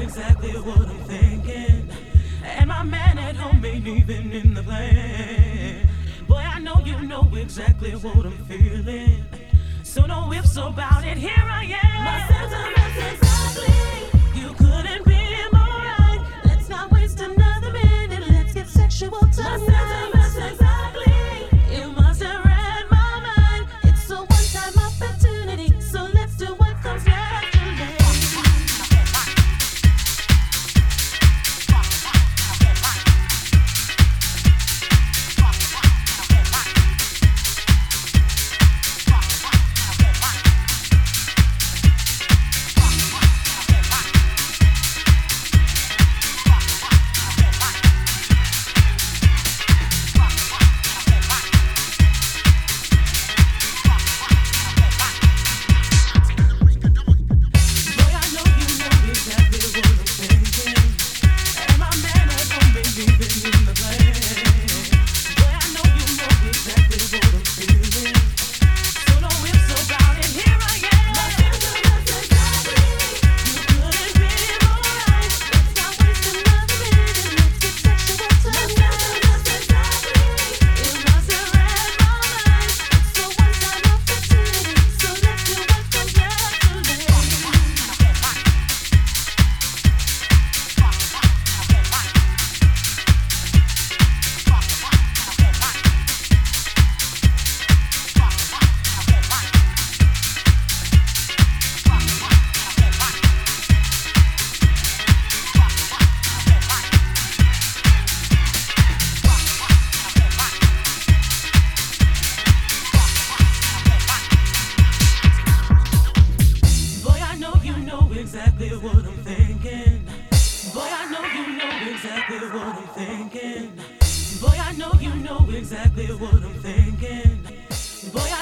exactly what I'm thinking. And my man at home ain't even in the plan. Boy, I know you know exactly what I'm feeling. So no ifs about it, here I am. My sentiments exactly. You couldn't be more right. Let's not waste another minute. Let's get sexual tonight. My sentiments exactly. You must have read my mind. It's a one-time opportunity. So let's do what comes naturally. Exactly what I'm thinking. Boy, I know you know exactly what I'm thinking. Boy, I know you know exactly what I'm thinking. Boy,